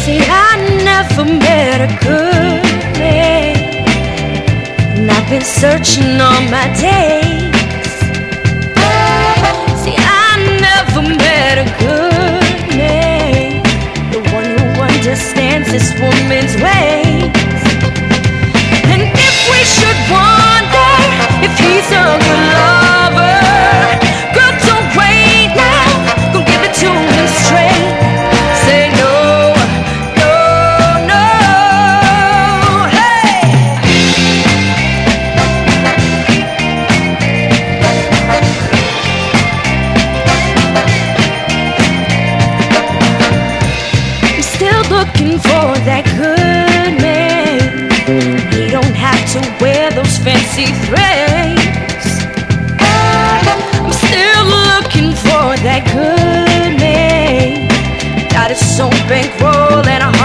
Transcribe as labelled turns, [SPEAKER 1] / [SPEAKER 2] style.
[SPEAKER 1] See, I never met a good man, and I've been searching all my days. See, I never met a good man, the one who understands this woman's ways. And if we should wonder if he's a good lover, girl, don't wait now, go give it to him straight. Say no, no, no, hey. I'm still looking for that good man. He don't have to wear those fancy threads. I'm still looking for that good man. Got his own bankroll and a